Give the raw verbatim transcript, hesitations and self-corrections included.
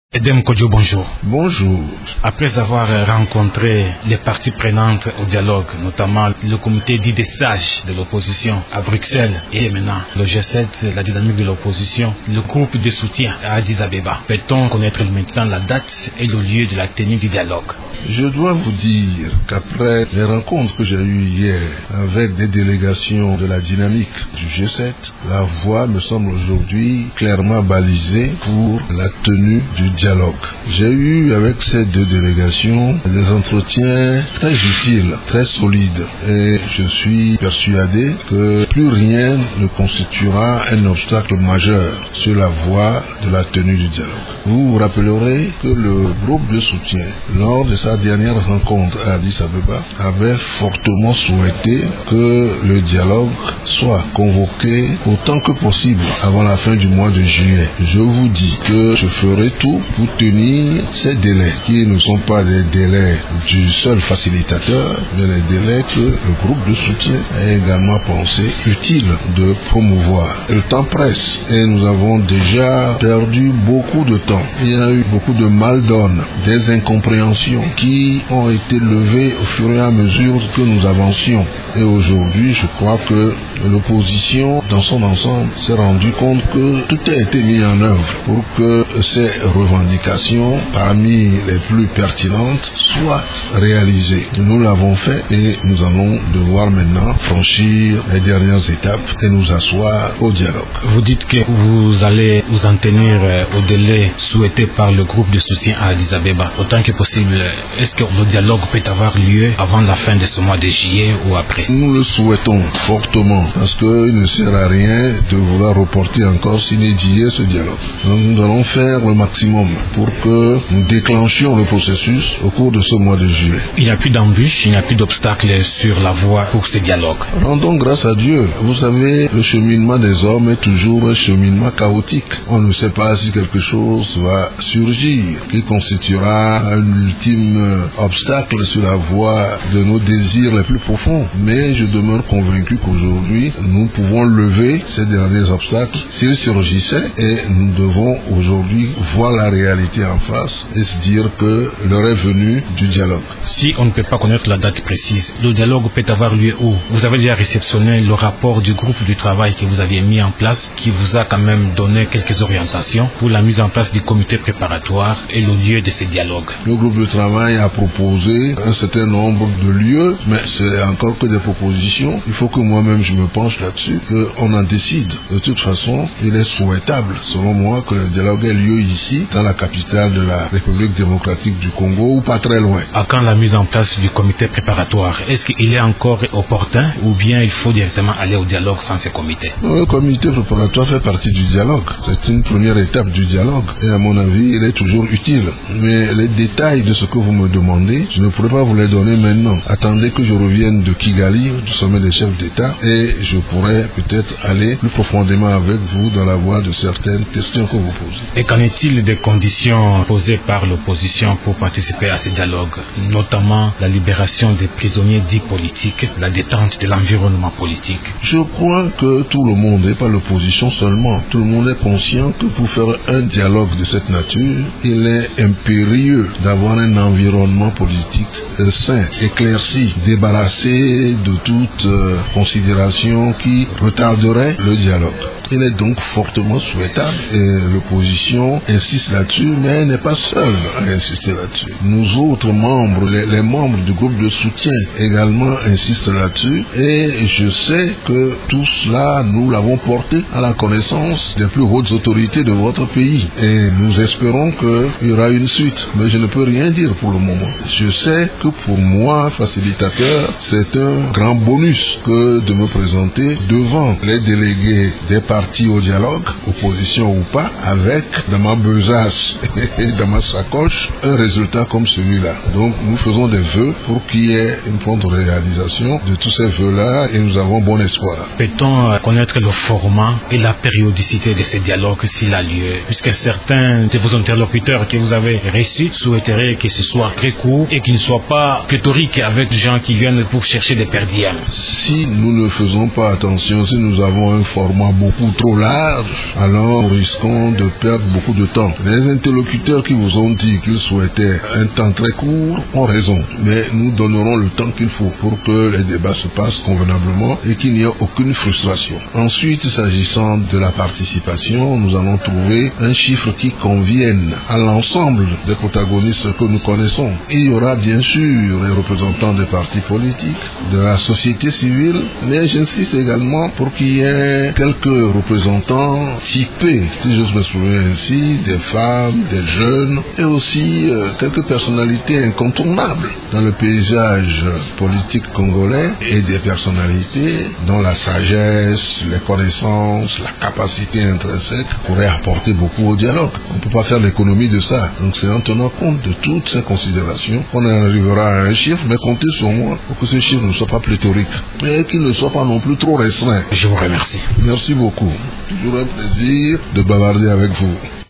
Edem Kodjo, bonjour. Bonjour. Après avoir rencontré les parties prenantes au dialogue, notamment le comité dit des sages de l'opposition à Bruxelles et maintenant le G sept, la dynamique de l'opposition, le groupe de soutien à Addis Abeba, peut-on connaître maintenant la date et le lieu de la tenue du dialogue? Je dois vous dire qu'après les rencontres que j'ai eues hier avec des délégations de la dynamique du G sept, la voie me semble aujourd'hui clairement balisée pour la tenue du dialogue. J'ai eu avec ces deux délégations des entretiens très utiles, très solides, et je suis persuadé que plus rien ne constituera un obstacle majeur sur la voie de la tenue du dialogue. Vous vous rappellerez que le groupe de soutien, lors de sa dernière rencontre à Addis Abeba, avait fortement souhaité que le dialogue soit convoqué autant que possible avant la fin du mois de juillet. Je vous dis que je ferai tout pour tenir ces délais, qui ne sont pas des délais du seul facilitateur, mais les délais que le groupe de soutien a également pensé utile de promouvoir. Le temps presse et nous avons déjà perdu beaucoup de temps. Il y a eu beaucoup de mal-donne, des incompréhensions qui ont été levées au fur et à mesure que nous avancions. Et aujourd'hui, je crois que l'opposition, dans son ensemble, s'est rendu compte que tout a été mis en œuvre pour que ces revendications, parmi les plus pertinentes, soient réalisées. Nous l'avons fait et nous allons devoir maintenant franchir les dernières étapes et nous asseoir au dialogue. Vous dites que vous allez vous en tenir au délai souhaité par le groupe de soutien à Addis Abeba. Autant que possible, est-ce que le dialogue peut avoir lieu avant la fin de ce mois de juillet ou après? Nous le souhaitons fortement parce qu'il ne sert à rien de vouloir reporter encore s'inédier ce dialogue. Donc nous allons faire le maximum pour que nous déclenchions le processus au cours de ce mois de juillet. Il n'y a plus d'embûches, il n'y a plus d'obstacles sur la voie pour ce dialogue. Rendons grâce à Dieu. Vous savez, le cheminement des hommes est toujours un cheminement chaotique. On ne sait pas si quelque chose va surgir qui constituera un ultime obstacle sur la voie de nos désirs les plus profonds. Mais je demeure convaincu qu'aujourd'hui, nous pouvons lever ces derniers obstacles s'ils surgissaient et nous devons aujourd'hui voir la réalité en face et se dire que l'heure est venue du dialogue. Si on ne peut pas connaître la date précise, le dialogue peut avoir lieu où? Vous avez déjà réceptionné le rapport du groupe du travail que vous aviez mis en place, qui vous a quand même donné quelques orientations pour la mise en place du comité préparatoire et le lieu de ce dialogue. Le groupe de travail a proposé un certain nombre de lieux, mais c'est encore que des propositions. Il faut que moi-même je me penche là-dessus, qu'on en décide. De toute façon, il est souhaitable, selon moi, que le dialogue ait lieu ici, dans la capitale de la République démocratique du Congo, ou pas très loin. À quand la mise en place du comité préparatoire? Est-ce qu'il est encore opportun ou bien il faut directement aller au dialogue sans ce comité? Le comité préparatoire fait partie du dialogue. C'est une première étape du dialogue. Et à mon avis, il est toujours utile. Mais les détails de ce que vous me demandez, je ne pourrais pas vous les donner maintenant. Attendez que je revienne de Kigali, du sommet des chefs d'État, et je pourrais peut-être aller plus profondément avec vous dans la voie de certaines questions que vous posez. Et qu'en est-il des conditions posées par l'opposition pour participer à ce dialogue, notamment la libération des prisonniers dits politiques, la détente de l'environnement politique? Je crois que tout le monde, et pas l'opposition seulement, tout le monde est conscient que pour faire un dialogue de cette nature, il est impérieux d'avoir un environnement politique sain, éclairci, débarrassé de toute euh, considération qui retarderait le dialogue. Il est donc fortement souhaitable, et l'opposition insiste là-dessus, mais elle n'est pas seule à insister là-dessus. Nous autres membres, les, les membres du groupe de soutien également insistent là-dessus, et je sais que tout cela, nous l'avons porté à la connaissance des plus hautes autorités de votre pays, et nous espérons qu'il y aura une suite, mais je ne peux rien dire pour le moment. Je sais que pour moi, facilitateur, c'est un grand bonus que de me présenter devant les délégués des partis au dialogue, opposition ou pas, avec dans ma besace et dans ma sacoche un résultat comme celui-là. Donc nous faisons des vœux pour qu'il y ait une prompte réalisation de tous ces vœux-là et nous avons bon espoir. Peut-on connaître le format et la périodicité de ces dialogues s'il a lieu, puisque certains de vos interlocuteurs que vous avez reçus souhaiteraient que ce soit très court et qu'il ne soit pas pléthorique avec des gens qui viennent pour chercher des perdièmes? Si nous ne faisons pas attention, si nous avons un format beaucoup trop large, alors nous risquons de perdre beaucoup de temps. Mais Les interlocuteurs qui vous ont dit qu'ils souhaitaient un temps très court ont raison, mais nous donnerons le temps qu'il faut pour que les débats se passent convenablement et qu'il n'y ait aucune frustration. Ensuite, s'agissant de la participation, nous allons trouver un chiffre qui convienne à l'ensemble des protagonistes que nous connaissons. Il y aura bien sûr les représentants des partis politiques, de la société civile, mais j'insiste également pour qu'il y ait quelques représentants typés, si j'ose m'exprimer ainsi, des femmes, des jeunes, et aussi euh, quelques personnalités incontournables dans le paysage politique congolais, et des personnalités dont la sagesse, les connaissances, la capacité intrinsèque pourraient apporter beaucoup au dialogue. On ne peut pas faire l'économie de ça. Donc c'est en tenant compte de toutes ces considérations qu'on arrivera à un chiffre, mais comptez sur moi pour que ce chiffre ne soit pas pléthorique et qu'il ne soit pas non plus trop restreint. Je vous remercie. Merci beaucoup. Toujours un plaisir de bavarder avec vous.